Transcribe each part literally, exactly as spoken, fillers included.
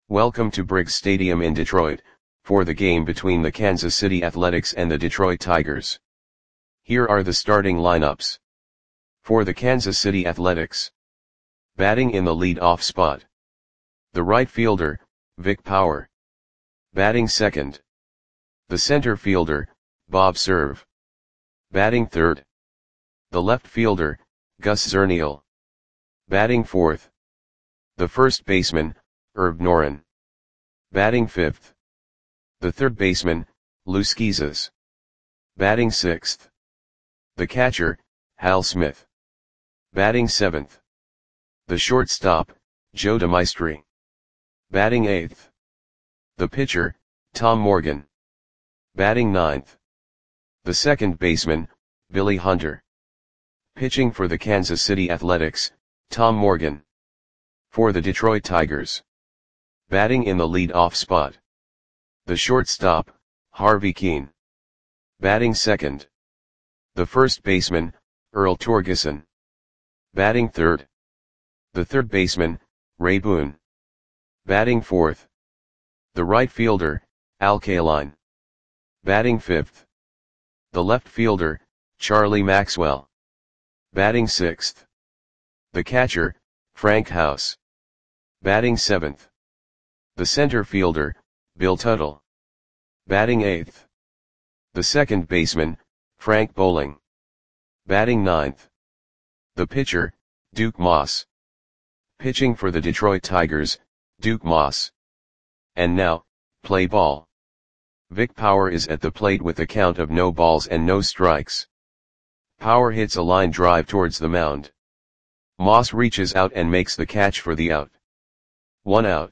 Welcome to Briggs Stadium in Detroit, for the game between the Kansas City Athletics and the Detroit Tigers. Here are the starting lineups. For the Kansas City Athletics. Batting in the lead-off spot. The right fielder, Vic Power. Batting second. The center fielder, Bob Cerv. Batting third. The left fielder, Gus Zernial. Batting fourth. The first baseman, Herb Noren. Batting fifth. The third baseman, Lou Schizas. Batting sixth. The catcher, Hal Smith. Batting seventh. The shortstop, Joe DeMaestri. Batting eighth. The pitcher, Tom Morgan. Batting ninth. The second baseman, Billy Hunter. Pitching for the Kansas City Athletics, Tom Morgan. For the Detroit Tigers. Batting in the lead-off spot. The shortstop, Harvey Kuenn. Batting second. The first baseman, Earl Torgeson. Batting third. The third baseman, Ray Boone. Batting fourth. The right fielder, Al Kaline. Batting fifth. The left fielder, Charlie Maxwell. Batting sixth. The catcher, Frank House. Batting seventh. The center fielder, Bill Tuttle. Batting eighth. The second baseman, Frank Bowling. Batting ninth. The pitcher, Duke Moss. Pitching for the Detroit Tigers, Duke Moss. And now, play ball. Vic Power is at the plate with a count of no balls and no strikes. Power hits a line drive towards the mound. Moss reaches out and makes the catch for the out. One out.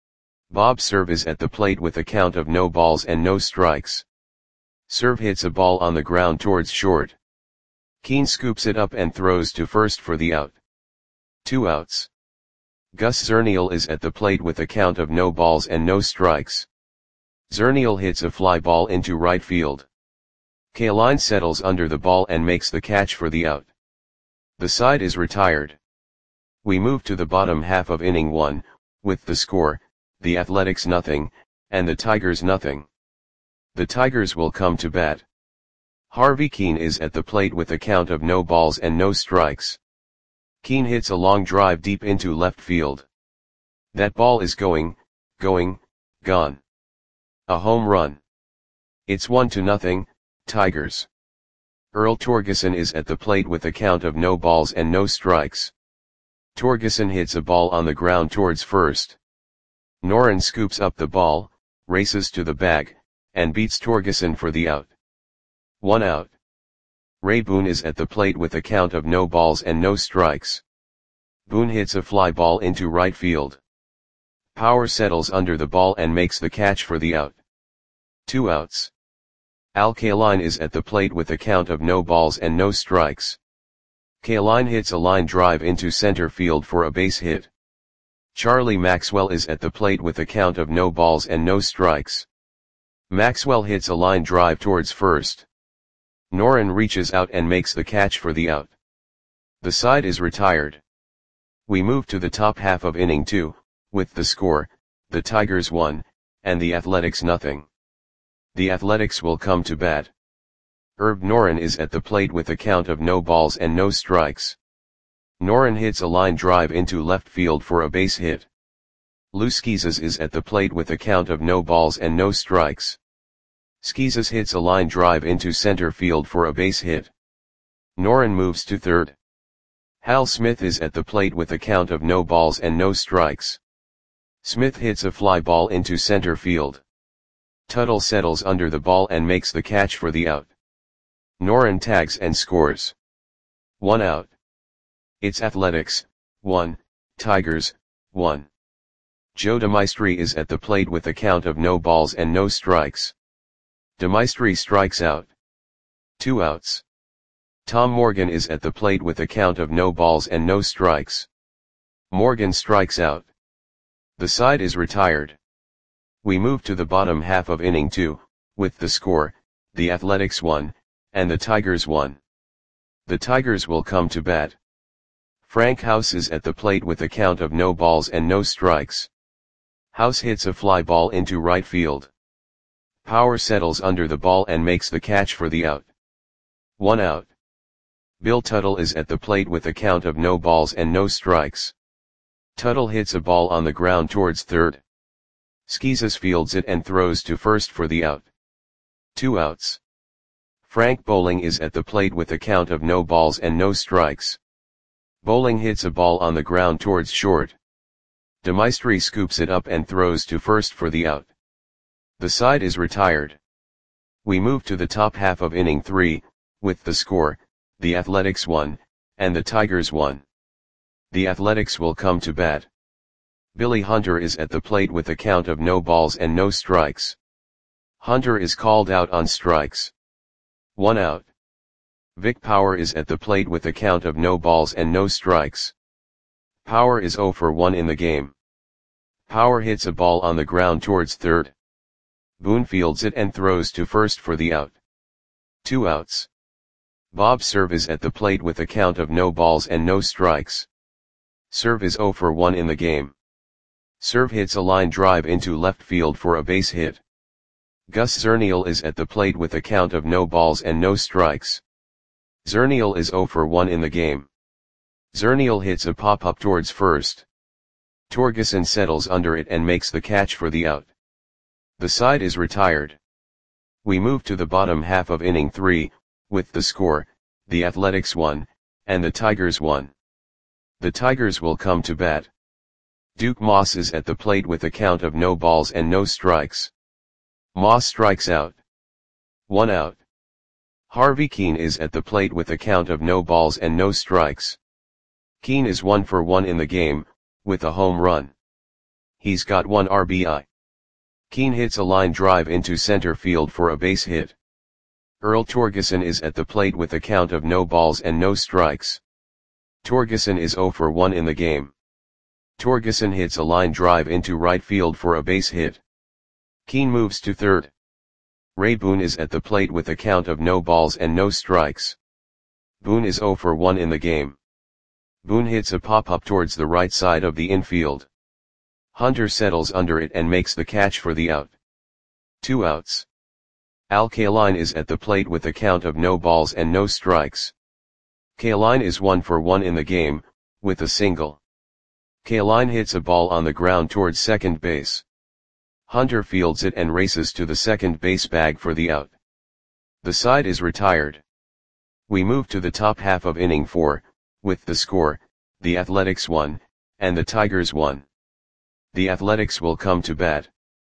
Bob Cerv is at the plate with a count of no balls and no strikes. Cerv hits a ball on the ground towards short. Kuenn scoops it up and throws to first for the out. Two outs. Gus Zernial is at the plate with a count of no balls and no strikes. Zernial hits a fly ball into right field. Kaline settles under the ball and makes the catch for the out. The side is retired. We move to the bottom half of inning one, with the score, the Athletics nothing, and the Tigers nothing. The Tigers will come to bat. Harvey Kuenn is at the plate with a count of no balls and no strikes. Kuenn hits a long drive deep into left field. That ball is going, going, gone. A home run. It's one to nothing, Tigers. Earl Torgeson is at the plate with a count of no balls and no strikes. Torgeson hits a ball on the ground towards first. Noren scoops up the ball, races to the bag, and beats Torgeson for the out. One out. Ray Boone is at the plate with a count of no balls and no strikes. Boone hits a fly ball into right field. Power settles under the ball and makes the catch for the out. Two outs. Al Kaline is at the plate with a count of no balls and no strikes. Kaline hits a line drive into center field for a base hit. Charlie Maxwell is at the plate with a count of no balls and no strikes. Maxwell hits a line drive towards first. Noren reaches out and makes the catch for the out. The side is retired. We move to the top half of inning two, with the score, the Tigers one, and the Athletics nothing. The Athletics will come to bat. Herb Noren is at the plate with a count of no balls and no strikes. Noren hits a line drive into left field for a base hit. Lou Schizas is at the plate with a count of no balls and no strikes. Schizas hits a line drive into center field for a base hit. Noren moves to third. Hal Smith is at the plate with a count of no balls and no strikes. Smith hits a fly ball into center field. Tuttle settles under the ball and makes the catch for the out. Noren tags and scores. One out. It's Athletics, one, Tigers, one. Joe DeMaestri is at the plate with a count of no balls and no strikes. DeMaestri strikes out. Two outs. Tom Morgan is at the plate with a count of no balls and no strikes. Morgan strikes out. The side is retired. We move to the bottom half of inning two, with the score, the Athletics one, and the Tigers one. The Tigers will come to bat. Frank House is at the plate with a count of no balls and no strikes. House hits a fly ball into right field. Power settles under the ball and makes the catch for the out. One out. Bill Tuttle is at the plate with a count of no balls and no strikes. Tuttle hits a ball on the ground towards third. Skeezes fields it and throws to first for the out. Two outs. Frank Bowling is at the plate with a count of no balls and no strikes. Bowling hits a ball on the ground towards short. DeMaestri scoops it up and throws to first for the out. The side is retired. We move to the top half of inning three, with the score, the Athletics one, and the Tigers one. The Athletics will come to bat. Billy Hunter is at the plate with a count of no balls and no strikes. Hunter is called out on strikes. One out. Vic Power is at the plate with a count of no balls and no strikes. Power is oh for one in the game. Power hits a ball on the ground towards third. Boone fields it and throws to first for the out. Two outs. Bob Cerv is at the plate with a count of no balls and no strikes. Cerv is oh for one in the game. Cerv hits a line drive into left field for a base hit. Gus Zernial is at the plate with a count of no balls and no strikes. Zernial is oh for one in the game. Zernial hits a pop-up towards first. Torgeson settles under it and makes the catch for the out. The side is retired. We move to the bottom half of inning three, with the score, the Athletics one, and the Tigers one. The Tigers will come to bat. Duke Moss is at the plate with a count of no balls and no strikes. Moss strikes out. One out. Harvey Keene is at the plate with a count of no balls and no strikes. Keene is one for one in the game, with a home run. He's got one R B I. Keene hits a line drive into center field for a base hit. Earl Torgeson is at the plate with a count of no balls and no strikes. Torgeson is oh for one in the game. Torgeson hits a line drive into right field for a base hit. Keene moves to third. Ray Boone is at the plate with a count of no balls and no strikes. Boone is oh for one in the game. Boone hits a pop-up towards the right side of the infield. Hunter settles under it and makes the catch for the out. Two outs. Al Kaline is at the plate with a count of no balls and no strikes. Kaline is one for one in the game, with a single. Kaline hits a ball on the ground towards second base. Hunter fields it and races to the second base bag for the out. The side is retired. We move to the top half of inning four, with the score, the Athletics one, and the Tigers one. The Athletics will come to bat.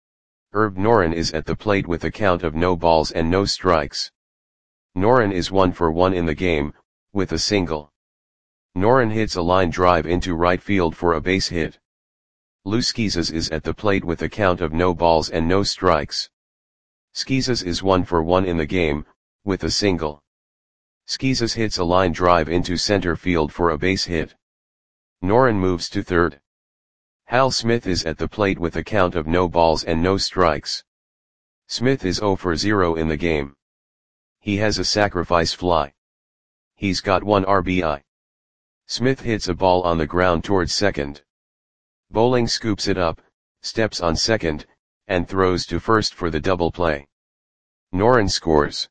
Herb Noren is at the plate with a count of no balls and no strikes. Noren is one for one in the game, with a single. Noren hits a line drive into right field for a base hit. Lou Skeezes is at the plate with a count of no balls and no strikes. Skeezes is one for one in the game, with a single. Skeezes hits a line drive into center field for a base hit. Noren moves to third. Hal Smith is at the plate with a count of no balls and no strikes. Smith is oh for zero in the game. He has a sacrifice fly. He's got one R B I. Smith hits a ball on the ground towards second. Bowling scoops it up, steps on second, and throws to first for the double play. Noren scores.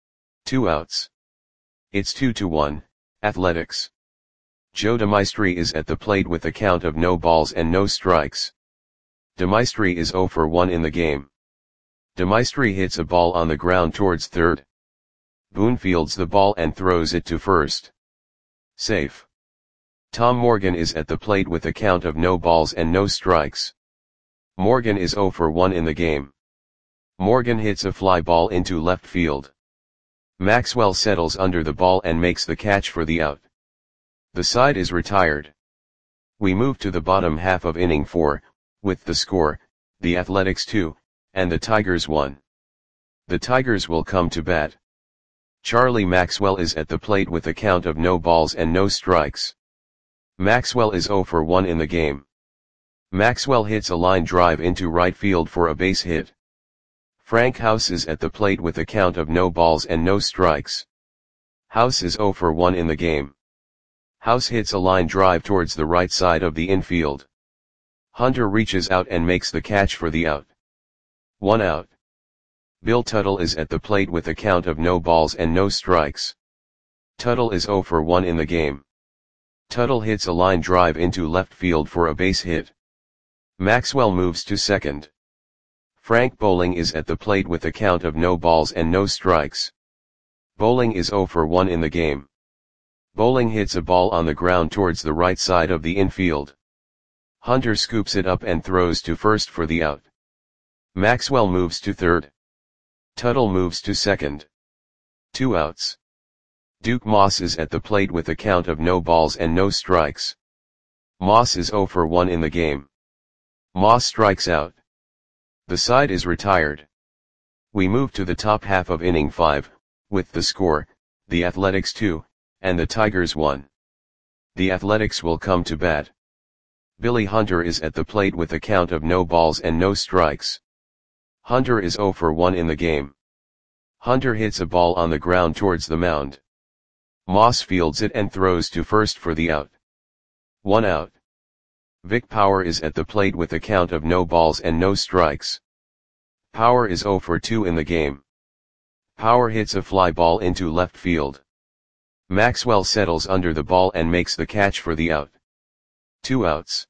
Two outs. It's two to one, Athletics. Joe DeMaestri is at the plate with a count of no balls and no strikes. DeMaestri is oh for one in the game. DeMaestri hits a ball on the ground towards third. Boone fields the ball and throws it to first. Safe. Tom Morgan is at the plate with a count of no balls and no strikes. Morgan is oh for one in the game. Morgan hits a fly ball into left field. Maxwell settles under the ball and makes the catch for the out. The side is retired. We move to the bottom half of inning four, with the score, the Athletics two, and the Tigers one. The Tigers will come to bat. Charlie Maxwell is at the plate with a count of no balls and no strikes. Maxwell is oh for one in the game. Maxwell hits a line drive into right field for a base hit. Frank House is at the plate with a count of no balls and no strikes. House is oh for one in the game. House hits a line drive towards the right side of the infield. Hunter reaches out and makes the catch for the out. One out. Bill Tuttle is at the plate with a count of no balls and no strikes. Tuttle is zero for one in the game. Tuttle hits a line drive into left field for a base hit. Maxwell moves to second. Frank Bowling is at the plate with a count of no balls and no strikes. Bowling is zero for one in the game. Bowling hits a ball on the ground towards the right side of the infield. Hunter scoops it up and throws to first for the out. Maxwell moves to third. Tuttle moves to second. Two outs. Duke Moss is at the plate with a count of no balls and no strikes. Moss is zero for one in the game. Moss strikes out. The side is retired. We move to the top half of inning five, with the score, the Athletics two, and the Tigers one. The Athletics will come to bat. Billy Hunter is at the plate with a count of no balls and no strikes. Hunter is zero for one in the game. Hunter hits a ball on the ground towards the mound. Moss fields it and throws to first for the out. One out. Vic Power is at the plate with a count of no balls and no strikes. Power is zero for two in the game. Power hits a fly ball into left field. Maxwell settles under the ball and makes the catch for the out. Two outs.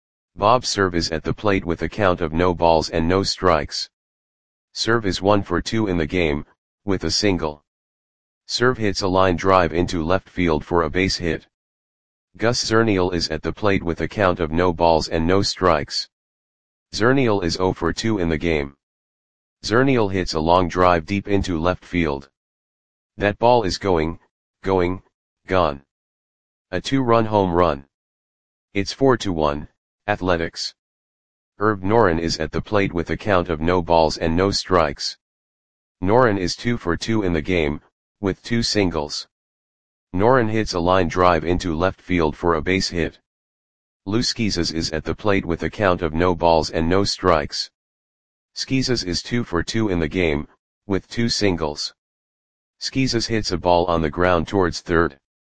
Bob Cerv is at the plate with a count of no balls and no strikes. Cerv is one for two in the game, with a single. Cerv hits a line drive into left field for a base hit. Gus Zernial is at the plate with a count of no balls and no strikes. Zernial is zero for two in the game. Zernial hits a long drive deep into left field. That ball is going, going, gone. A two-run home run. It's four to one, Athletics. Herb Noren is at the plate with a count of no balls and no strikes. Noren is two for two in the game, with two singles. Noren hits a line drive into left field for a base hit. Lou Schizas is at the plate with a count of no balls and no strikes. Schizas is two for two in the game, with two singles. Schizas hits a ball on the ground towards third.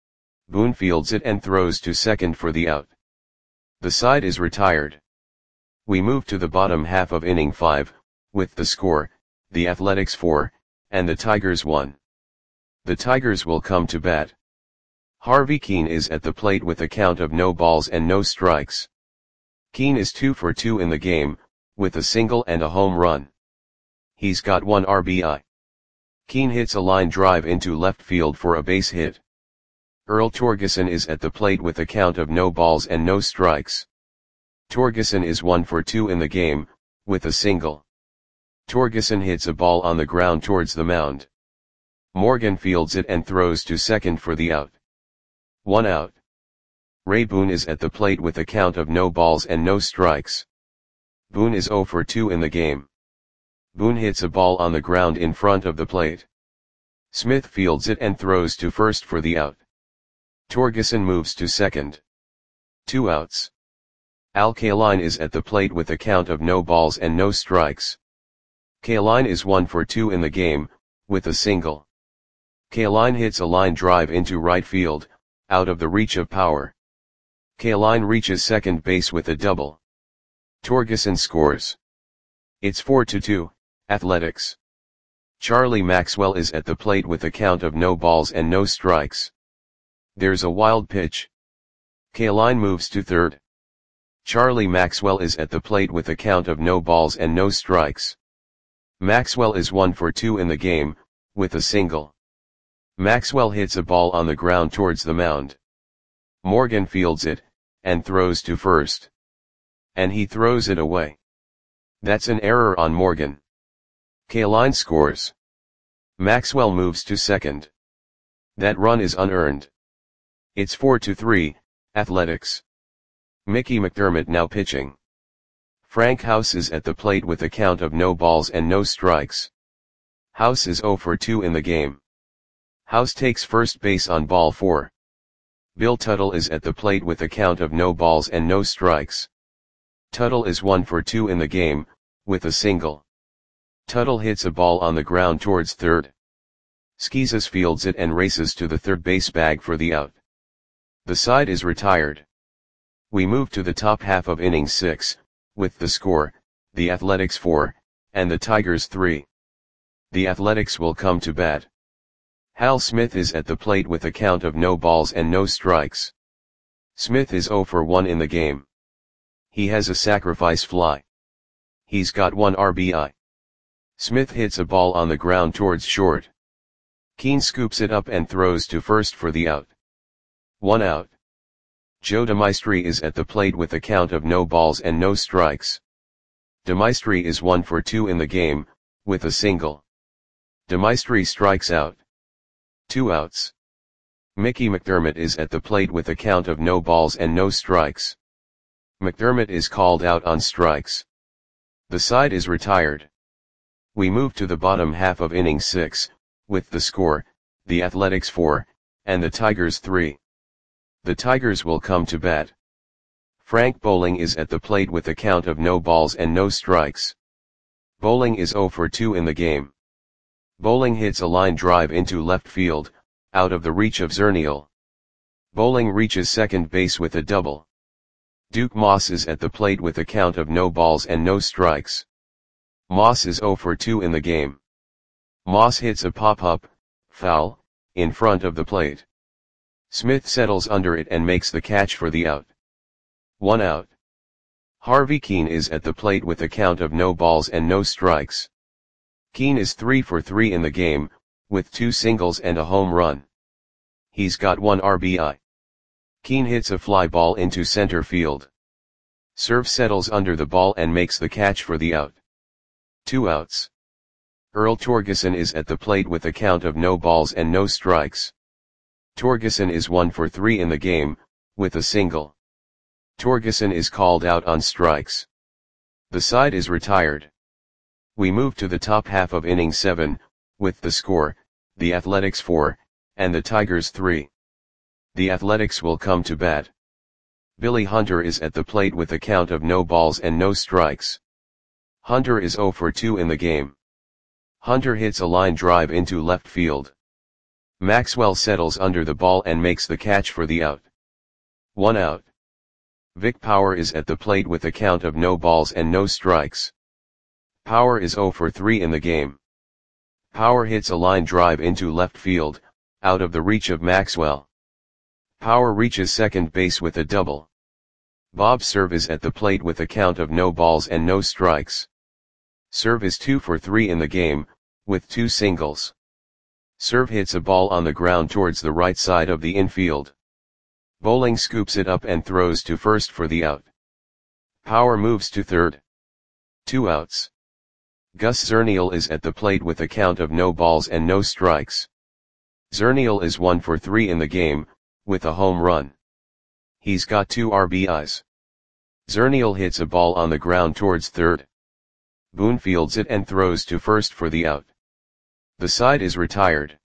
Boone fields it and throws to second for the out. The side is retired. We move to the bottom half of inning five, with the score, the Athletics four, and the Tigers one. The Tigers will come to bat. Harvey Keene is at the plate with a count of no balls and no strikes. Keene is two for two in the game, with a single and a home run. He's got one R B I. Keene hits a line drive into left field for a base hit. Earl Torgeson is at the plate with a count of no balls and no strikes. Torgeson is one for two in the game, with a single. Torgeson hits a ball on the ground towards the mound. Morgan fields it and throws to second for the out. One out. Ray Boone is at the plate with a count of no balls and no strikes. Boone is zero for two in the game. Boone hits a ball on the ground in front of the plate. Smith fields it and throws to first for the out. Torgeson moves to second. Two outs. Al Kaline is at the plate with a count of no balls and no strikes. Kaline is one for two in the game, with a single. Kaline hits a line drive into right field, out of the reach of Power. Kaline reaches second base with a double. Torgeson scores. It's four to two, Athletics. Charlie Maxwell is at the plate with a count of no balls and no strikes. There's a wild pitch. Kaline moves to third. Charlie Maxwell is at the plate with a count of no balls and no strikes. Maxwell is one for two in the game, with a single. Maxwell hits a ball on the ground towards the mound. Morgan fields it, and throws to first. And he throws it away. That's an error on Morgan. Kaline scores. Maxwell moves to second. That run is unearned. It's four to three, Athletics. Mickey McDermott now pitching. Frank House is at the plate with a count of no balls and no strikes. House is zero for two in the game. House takes first base on ball four. Bill Tuttle is at the plate with a count of no balls and no strikes. Tuttle is one for two in the game, with a single. Tuttle hits a ball on the ground towards third. Schizas fields it and races to the third base bag for the out. The side is retired. We move to the top half of inning six, with the score, the Athletics four, and the Tigers three. The Athletics will come to bat. Hal Smith is at the plate with a count of no balls and no strikes. Smith is oh for one in the game. He has a sacrifice fly. He's got one R B I. Smith hits a ball on the ground towards short. Keane scoops it up and throws to first for the out. One out. Joe DeMaestri is at the plate with a count of no balls and no strikes. DeMaestri is one for two in the game, with a single. DeMaestri strikes out. Two outs. Mickey McDermott is at the plate with a count of no balls and no strikes. McDermott is called out on strikes. The side is retired. We move to the bottom half of inning six, with the score, the Athletics four, and the Tigers three. The Tigers will come to bat. Frank Bowling is at the plate with a count of no balls and no strikes. Bowling is oh for two in the game. Bowling hits a line drive into left field, out of the reach of Zernial. Bowling reaches second base with a double. Duke Moss is at the plate with a count of no balls and no strikes. Moss is oh for two in the game. Moss hits a pop-up, foul, in front of the plate. Smith settles under it and makes the catch for the out. One out. Harvey Keane is at the plate with a count of no balls and no strikes. Keane is three for three in the game, with two singles and a home run. He's got one R B I. Keane hits a fly ball into center field. Serve settles under the ball and makes the catch for the out. Two outs. Earl Torgeson is at the plate with a count of no balls and no strikes. Torgeson is one for three in the game, with a single. Torgeson is called out on strikes. The side is retired. We move to the top half of inning seven, with the score, the Athletics four, and the Tigers three. The Athletics will come to bat. Billy Hunter is at the plate with a count of no balls and no strikes. Hunter is oh for two in the game. Hunter hits a line drive into left field. Maxwell settles under the ball and makes the catch for the out. One out. Vic Power is at the plate with a count of no balls and no strikes. Power is oh for three in the game. Power hits a line drive into left field, out of the reach of Maxwell. Power reaches second base with a double. Bob Serve is at the plate with a count of no balls and no strikes. Serve is two for three in the game, with two singles. Serve hits a ball on the ground towards the right side of the infield. Bowling scoops it up and throws to first for the out. Power moves to third. Two outs. Gus Zernial is at the plate with a count of no balls and no strikes. Zernial is one for three in the game, with a home run. He's got two R B Is. Zernial hits a ball on the ground towards third. Boone fields it and throws to first for the out. The side is retired.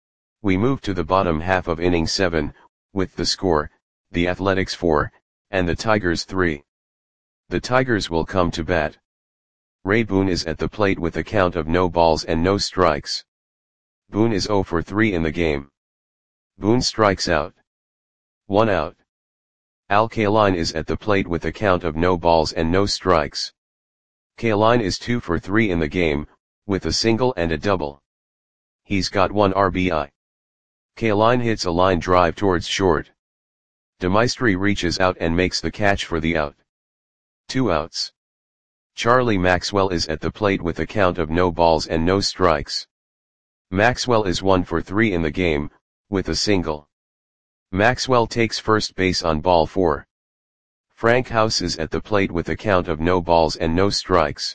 We move to the bottom half of inning seven, with the score, the Athletics four, and the Tigers three. The Tigers will come to bat. Ray Boone is at the plate with a count of no balls and no strikes. Boone is oh for three in the game. Boone strikes out. One out. Al Kaline is at the plate with a count of no balls and no strikes. Kaline is two for three in the game, with a single and a double. He's got one R B I. Kaline hits a line drive towards short. DeMaestri reaches out and makes the catch for the out. Two outs. Charlie Maxwell is at the plate with a count of no balls and no strikes. Maxwell is one for three in the game, with a single. Maxwell takes first base on ball four. Frank House is at the plate with a count of no balls and no strikes.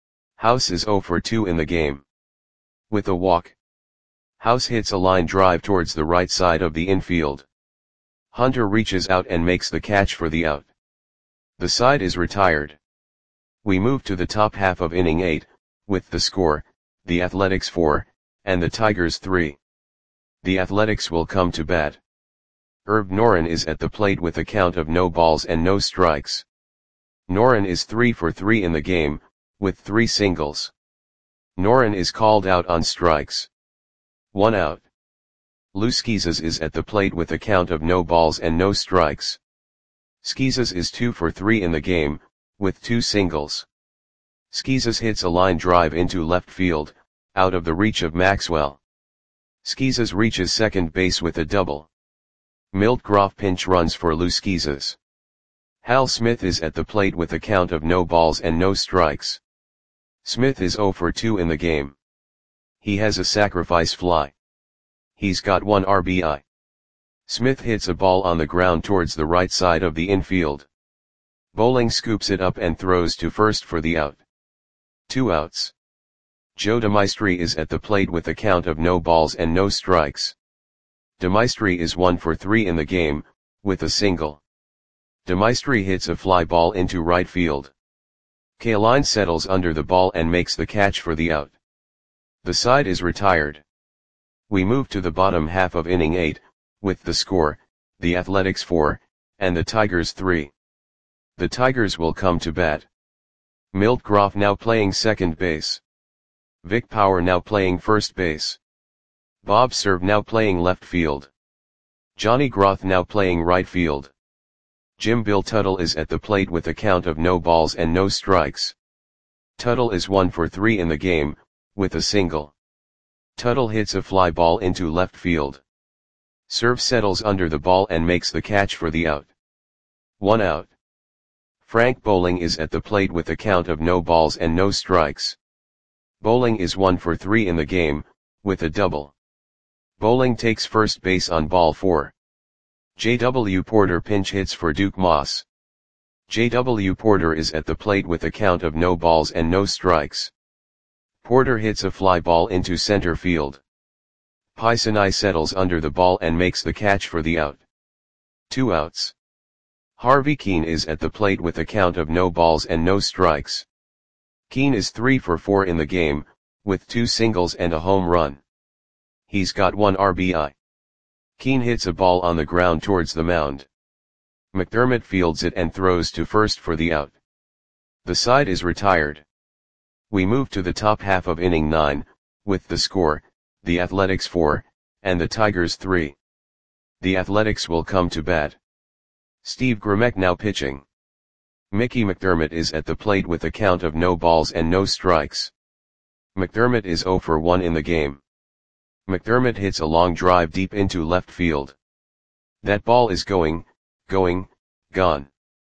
House is oh for two in the game. With a walk. House hits a line drive towards the right side of the infield. Hunter reaches out and makes the catch for the out. The side is retired. We move to the top half of inning eight, with the score, the Athletics four, and the Tigers three. The Athletics will come to bat. Herb Noren is at the plate with a count of no balls and no strikes. Noren is three for three in the game, with three singles. Noren is called out on strikes. One out. Lou Schizas is at the plate with a count of no balls and no strikes. Skeezes is two for three in the game, with two singles. Skeezes hits a line drive into left field, out of the reach of Maxwell. Skeezes reaches second base with a double. Milt Groff pinch runs for Lou Skeezes. Hal Smith is at the plate with a count of no balls and no strikes. Smith is zero for two in the game. He has a sacrifice fly. He's got one R B I. Smith hits a ball on the ground towards the right side of the infield. Bowling scoops it up and throws to first for the out. Two outs. Joe DeMaestri is at the plate with a count of no balls and no strikes. DeMaestri is one for three in the game, with a single. DeMaestri hits a fly ball into right field. Kaline settles under the ball and makes the catch for the out. The side is retired. We move to the bottom half of inning eight, with the score, the Athletics four, and the Tigers three. The Tigers will come to bat. Milt Groff now playing second base. Vic Power now playing first base. Bob Cerv now playing left field. Johnny Groth now playing right field. Jim Bill Tuttle is at the plate with a count of no balls and no strikes. Tuttle is one for three in the game, with a single. Tuttle hits a fly ball into left field. Cerv settles under the ball and makes the catch for the out. One out. Frank Bowling is at the plate with a count of no balls and no strikes. Bowling is one for three in the game, with a double. Bowling takes first base on ball four. J W Porter pinch hits for Duke Moss. J W Porter is at the plate with a count of no balls and no strikes. Porter hits a fly ball into center field. Pisani settles under the ball and makes the catch for the out. Two outs. Harvey Keene is at the plate with a count of no balls and no strikes. Keene is three for four in the game, with two singles and a home run. He's got one R B I. Keene hits a ball on the ground towards the mound. McDermott fields it and throws to first for the out. The side is retired. We move to the top half of inning nine, with the score, the Athletics four, and the Tigers three. The Athletics will come to bat. Steve Grimek now pitching. Mickey McDermott is at the plate with a count of no balls and no strikes. McDermott is zero for one in the game. McDermott hits a long drive deep into left field. That ball is going, going, gone.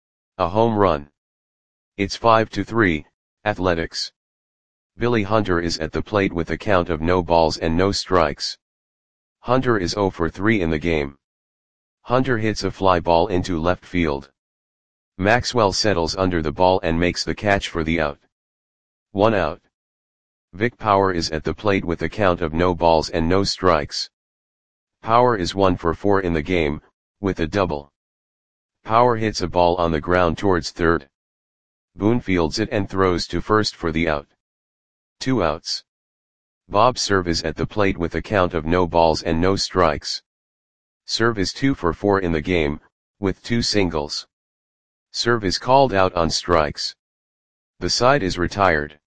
A home run. It's five to three, Athletics. Billy Hunter is at the plate with a count of no balls and no strikes. Hunter is zero for three in the game. Hunter hits a fly ball into left field. Maxwell settles under the ball and makes the catch for the out. One out. Vic Power is at the plate with a count of no balls and no strikes. Power is one for four in the game, with a double. Power hits a ball on the ground towards third. Boone fields it and throws to first for the out. Two outs. Bob Cerv is at the plate with a count of no balls and no strikes. Cerv is two for four in the game, with two singles. Cerv is called out on strikes. The side is retired.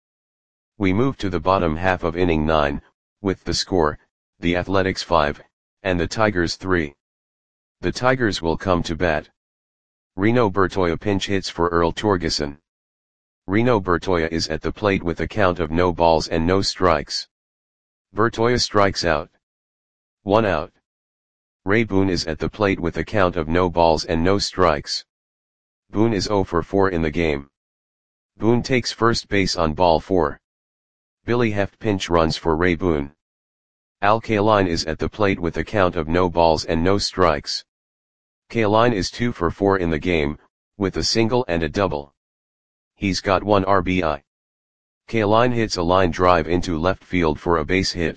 We move to the bottom half of inning nine, with the score, the Athletics five, and the Tigers three. The Tigers will come to bat. Reno Bertoia pinch hits for Earl Torgeson. Reno Bertoia is at the plate with a count of no balls and no strikes. Bertoia strikes out. One out. Ray Boone is at the plate with a count of no balls and no strikes. Boone is zero for four in the game. Boone takes first base on ball four. Billy Heft pinch runs for Ray Boone. Al Kaline is at the plate with a count of no balls and no strikes. Kaline is two for four in the game, with a single and a double. He's got one R B I. Kaline hits a line drive into left field for a base hit.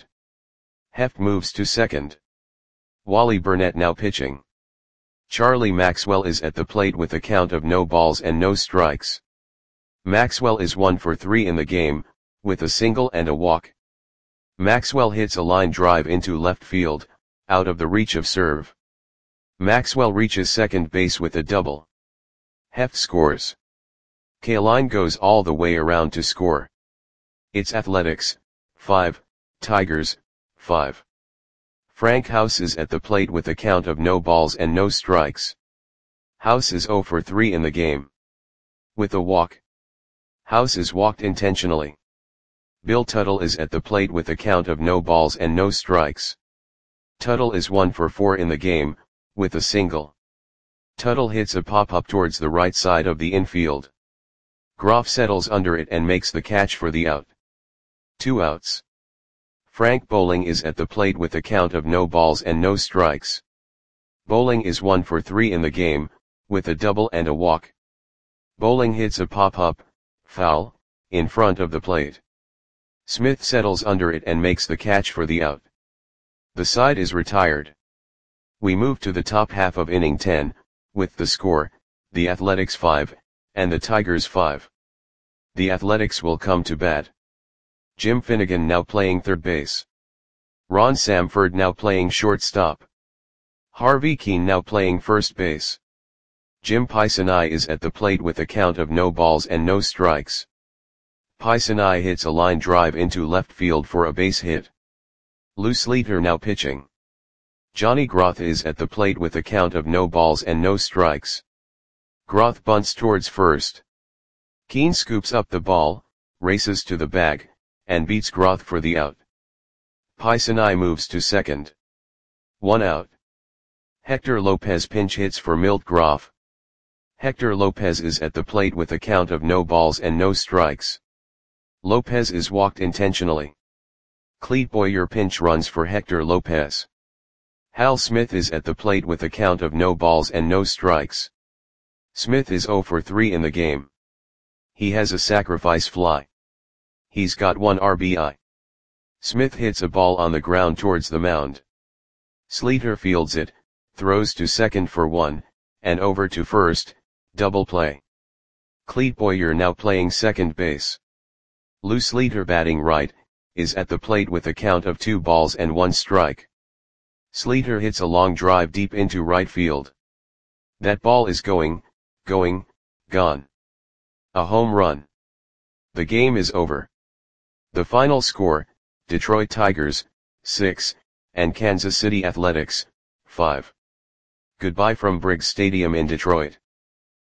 Heft moves to second. Wally Burnett now pitching. Charlie Maxwell is at the plate with a count of no balls and no strikes. Maxwell is one for three in the game, with a single and a walk. Maxwell hits a line drive into left field, out of the reach of Cerv. Maxwell reaches second base with a double. Heft scores. Kaline goes all the way around to score. It's Athletics, five, Tigers, five. Frank House is at the plate with a count of no balls and no strikes. House is zero for three in the game. With a walk. House is walked intentionally. Bill Tuttle is at the plate with a count of no balls and no strikes. Tuttle is one for four in the game, with a single. Tuttle hits a pop-up towards the right side of the infield. Groff settles under it and makes the catch for the out. Two outs. Frank Bowling is at the plate with a count of no balls and no strikes. Bowling is one for three in the game, with a double and a walk. Bowling hits a pop-up, foul, in front of the plate. Smith settles under it and makes the catch for the out. The side is retired. We move to the top half of inning ten, with the score, the Athletics five, and the Tigers five. The Athletics will come to bat. Jim Finnegan now playing third base. Ron Samford now playing shortstop. Harvey Keene now playing first base. Jim Pisanai is at the plate with a count of no balls and no strikes. Pisanai hits a line drive into left field for a base hit. Lou Sleeter now pitching. Johnny Groth is at the plate with a count of no balls and no strikes. Groth bunts towards first. Keene scoops up the ball, races to the bag, and beats Groth for the out. Pisanai moves to second. One out. Hector Lopez pinch hits for Milt Groff. Hector Lopez is at the plate with a count of no balls and no strikes. Lopez is walked intentionally. Clete Boyer pinch runs for Hector Lopez. Hal Smith is at the plate with a count of no balls and no strikes. Smith is zero for three in the game. He has a sacrifice fly. He's got one R B I. Smith hits a ball on the ground towards the mound. Sleeter fields it, throws to second for one, and over to first, double play. Clete Boyer now playing second base. Lou Sleeter batting right, is at the plate with a count of two balls and one strike. Sleeter hits a long drive deep into right field. That ball is going, going, gone. A home run. The game is over. The final score, Detroit Tigers, six, and Kansas City Athletics, five. Goodbye from Briggs Stadium in Detroit.